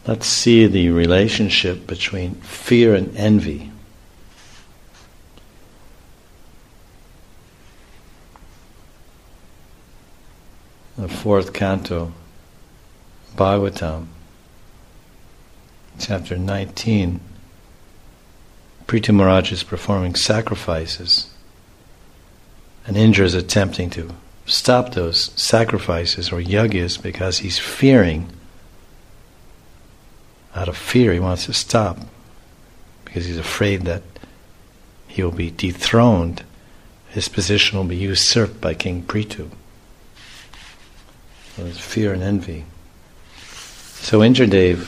Let's see the relationship between fear and envy. The 4th canto, Bhagavatam, chapter 19. Prithu Maharaj is performing sacrifices, and Indra is attempting to stop those sacrifices or yagyas because he's fearing. Out of fear, he wants to stop because he's afraid that he will be dethroned. His position will be usurped by King Prithu. So there's fear and envy. So Indradev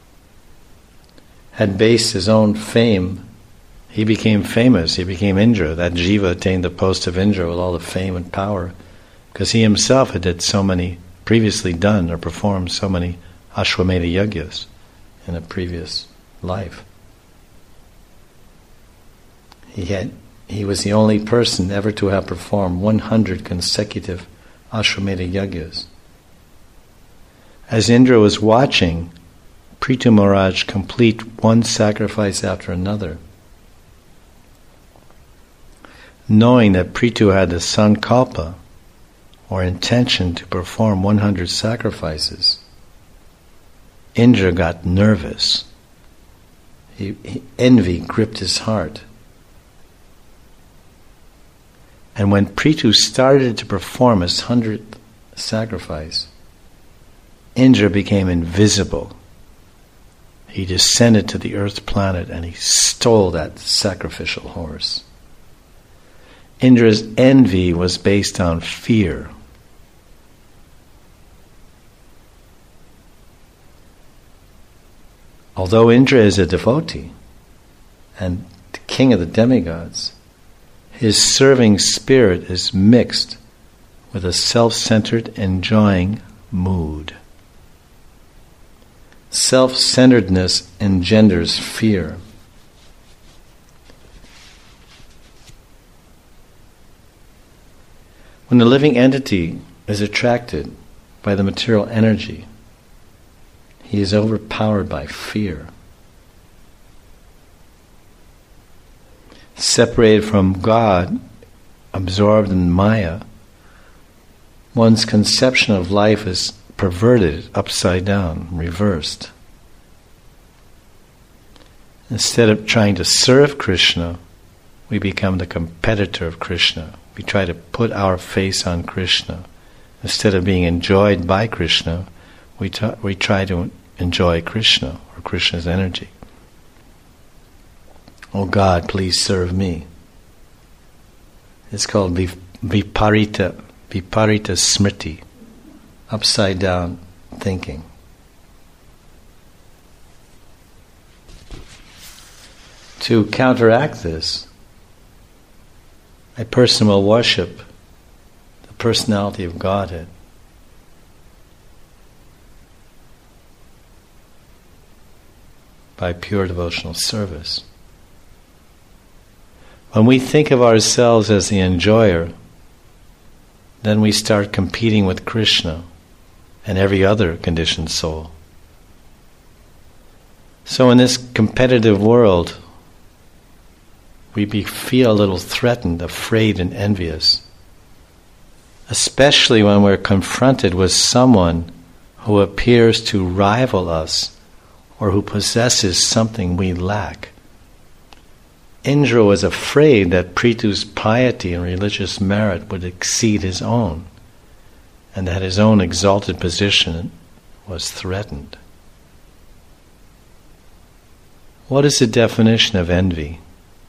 had based his own fame. He became famous. He became Indra. That Jiva attained the post of Indra with all the fame and power because he himself had previously done or performed so many Ashwamedha yagyas in a previous life. He was the only person ever to have performed 100 consecutive Ashwamedha yagyas. As Indra was watching Prithu Maharaj complete one sacrifice after another, knowing that Prithu had the sankalpa, or intention to perform 100 sacrifices, Indra got nervous. Envy gripped his heart. And when Prithu started to perform his 100th sacrifice, Indra became invisible. He descended to the earth planet and he stole that sacrificial horse. Indra's envy was based on fear. Although Indra is a devotee and the king of the demigods, his serving spirit is mixed with a self-centered, enjoying mood. Self-centeredness engenders fear. When the living entity is attracted by the material energy, he is overpowered by fear. Separated from God, absorbed in Maya, one's conception of life is perverted, upside down, reversed. Instead of trying to serve Krishna, we become the competitor of Krishna. We try to put our face on Krishna. Instead of being enjoyed by Krishna, we try to enjoy Krishna or Krishna's energy. Oh God, please serve me. It's called viparita smriti, upside down thinking. To counteract this, a person will worship the personality of Godhead. By pure devotional service. When we think of ourselves as the enjoyer, then we start competing with Krishna and every other conditioned soul. So in this competitive world, we feel a little threatened, afraid, and envious. Especially when we're confronted with someone who appears to rival us or who possesses something we lack. Indra was afraid that Prithu's piety and religious merit would exceed his own, and that his own exalted position was threatened. What is the definition of envy?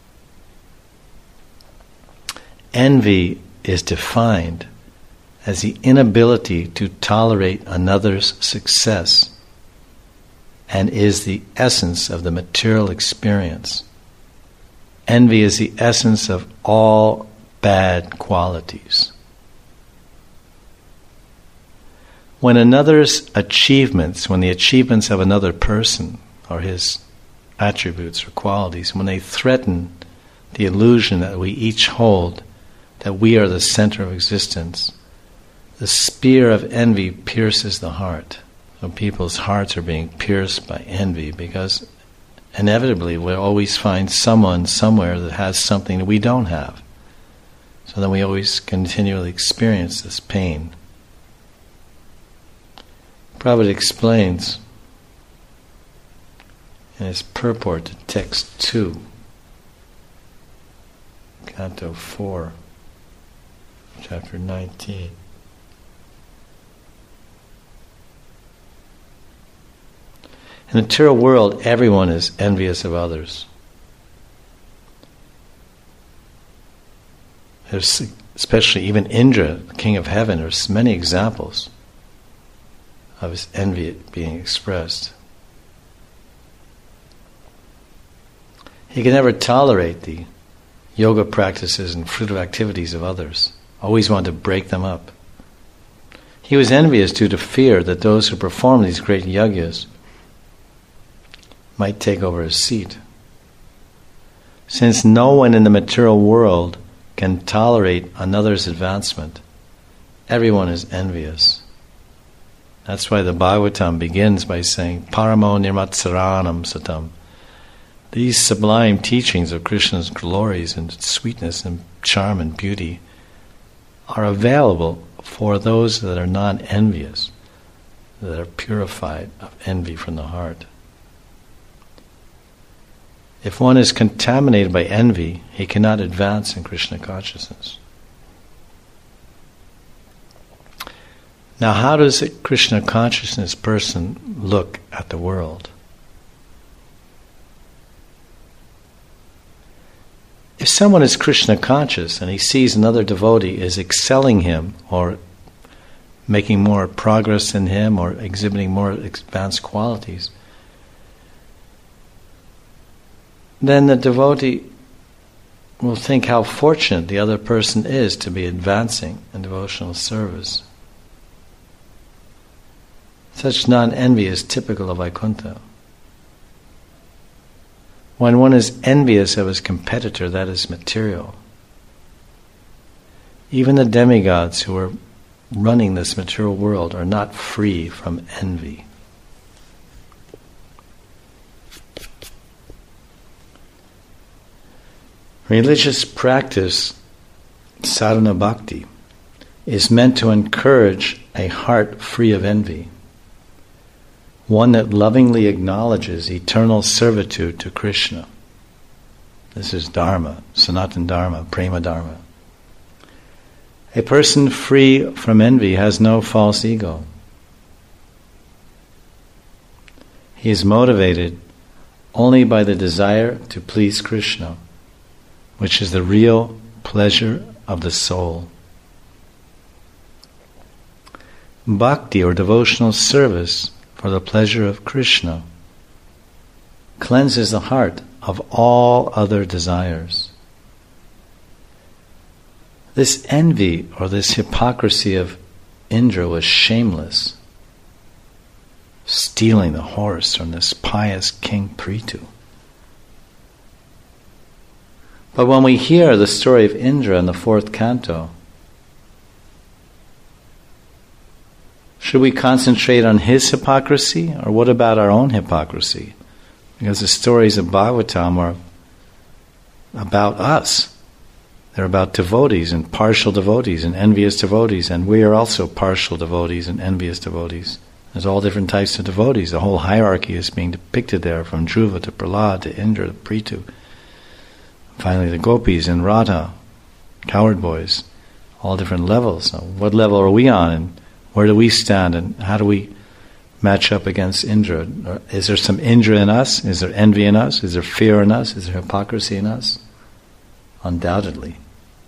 Envy is defined as the inability to tolerate another's success and is the essence of the material experience. Envy is the essence of all bad qualities. When the achievements of another person or his attributes or qualities, when they threaten the illusion that we each hold, that we are the center of existence, the spear of envy pierces the heart. So people's hearts are being pierced by envy because inevitably we'll always find someone somewhere that has something that we don't have. So then we always continually experience this pain. Prabhupada explains in his purport to text 2, Canto 4, Chapter 19. In the material world, everyone is envious of others. There's, especially even Indra, the king of heaven, there's many examples of his envy being expressed. He can never tolerate the yoga practices and fruitive activities of others, always wanted to break them up. He was envious due to fear that those who perform these great yagyas might take over his seat. Since no one in the material world can tolerate another's advancement, everyone is envious. That's why the Bhagavatam begins by saying, Paramo nirmatsaranam satam. These sublime teachings of Krishna's glories and sweetness and charm and beauty are available for those that are non-envious, that are purified of envy from the heart. If one is contaminated by envy, he cannot advance in Krishna consciousness. Now, how does a Krishna consciousness person look at the world? If someone is Krishna conscious and he sees another devotee is excelling him or making more progress in him or exhibiting more advanced qualities, then the devotee will think how fortunate the other person is to be advancing in devotional service. Such non-envy is typical of Vaikuntha. When one is envious of his competitor, that is material. Even the demigods who are running this material world are not free from envy. Religious practice, sadhana bhakti, is meant to encourage a heart free of envy, one that lovingly acknowledges eternal servitude to Krishna. This is Dharma, Sanatana Dharma, Prema Dharma. A person free from envy has no false ego. He is motivated only by the desire to please Krishna, which is the real pleasure of the soul. Bhakti, or devotional service for the pleasure of Krishna, cleanses the heart of all other desires. This envy or this hypocrisy of Indra was shameless, stealing the horse from this pious King Prithu. But when we hear the story of Indra in the 4th canto, should we concentrate on his hypocrisy, or what about our own hypocrisy? Because the stories of Bhagavatam are about us. They're about devotees and partial devotees and envious devotees, and we are also partial devotees and envious devotees. There's all different types of devotees. The whole hierarchy is being depicted there, from Dhruva to Prahlad to Indra to Prithu. Finally, the gopis and Radha, coward boys, all different levels. So what level are we on, and where do we stand, and how do we match up against Indra? Is there some Indra in us? Is there envy in us? Is there fear in us? Is there hypocrisy in us? Undoubtedly.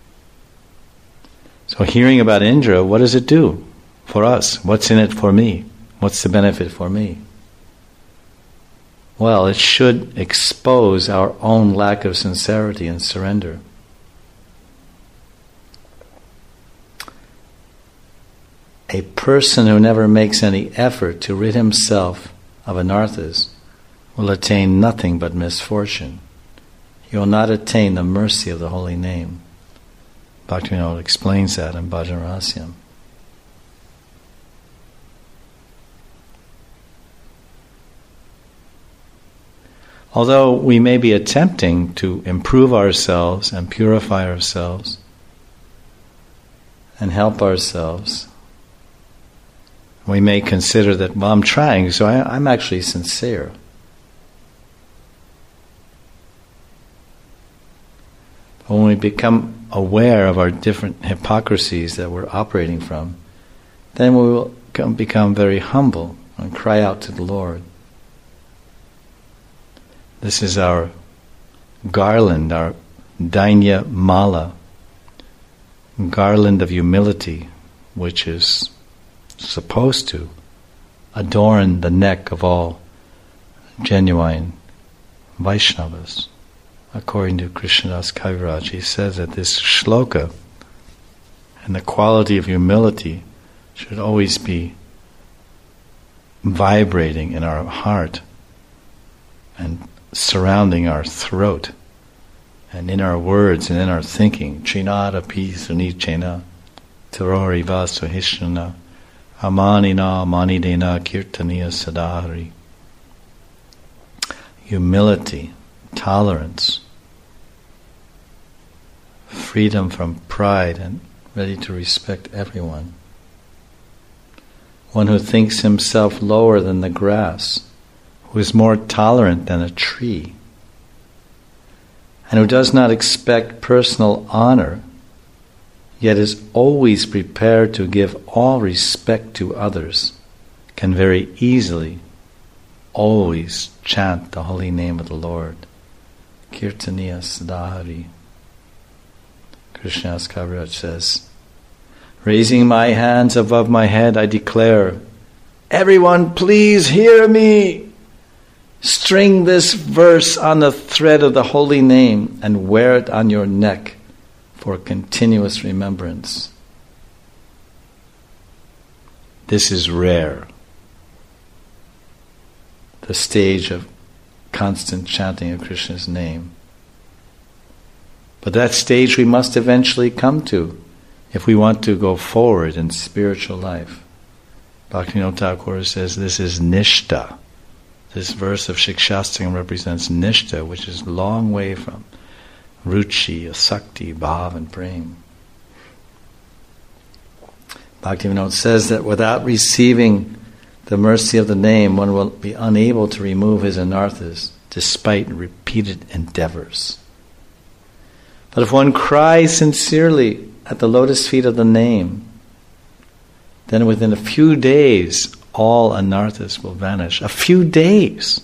So hearing about Indra, what does it do for us? What's in it for me? What's the benefit for me? Well, it should expose our own lack of sincerity and surrender. A person who never makes any effort to rid himself of anarthas will attain nothing but misfortune. He will not attain the mercy of the holy name. Bhaktivinoda explains that in Bhajan Rahasyam. Although we may be attempting to improve ourselves and purify ourselves and help ourselves, we may consider that, well, I'm trying, so I'm actually sincere. But when we become aware of our different hypocrisies that we're operating from, then we will become very humble and cry out to the Lord. This is our garland, our Dainya Mala, garland of humility, which is supposed to adorn the neck of all genuine Vaishnavas. According to Krishnadas Kaviraj, he says that this shloka and the quality of humility should always be vibrating in our heart and surrounding our throat and in our words and in our thinking. Chinada pi sunichena tarori vasuhishnana amanina manidena kirtaniya sadhari. Humility, tolerance, freedom from pride and ready to respect everyone. One who thinks himself lower than the grass, who is more tolerant than a tree, and who does not expect personal honor, yet is always prepared to give all respect to others, can very easily always chant the holy name of the Lord. Kirtaniya Sadhari. Krishnadas Kaviraj says, raising my hands above my head, I declare, everyone please hear me. String this verse on the thread of the holy name and wear it on your neck for continuous remembrance. This is rare. The stage of constant chanting of Krishna's name. But that stage we must eventually come to if we want to go forward in spiritual life. Bhaktivinoda Thakur says this is Nishta. This verse of Shikshastakam represents Nishta, which is a long way from Ruchi, Asakti, Bhav, and Prem. Bhaktivinoda says that without receiving the mercy of the name, one will be unable to remove his anarthas despite repeated endeavors. But if one cries sincerely at the lotus feet of the name, then within a few days all anarthas will vanish. A few days.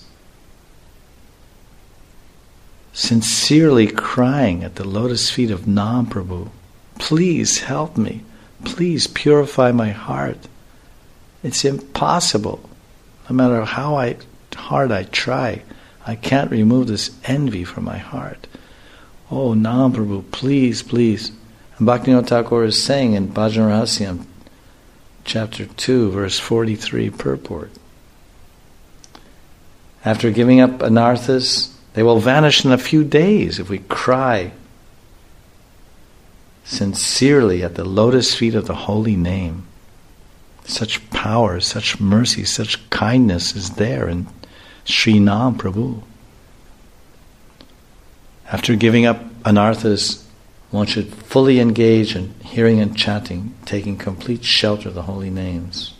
Sincerely crying at the lotus feet of Nam Prabhu, please help me, please purify my heart. It's impossible. No matter how hard I try, I can't remove this envy from my heart. Oh, Nam Prabhu, please, please. And Bhaktivinoda Thakur is saying in Bhajan Rahasyam, chapter 2, verse 43, purport. After giving up anarthas, they will vanish in a few days if we cry sincerely at the lotus feet of the holy name. Such power, such mercy, such kindness is there in Sri Nam Prabhu. After giving up anarthas, one should fully engage in hearing and chanting, taking complete shelter of the holy names.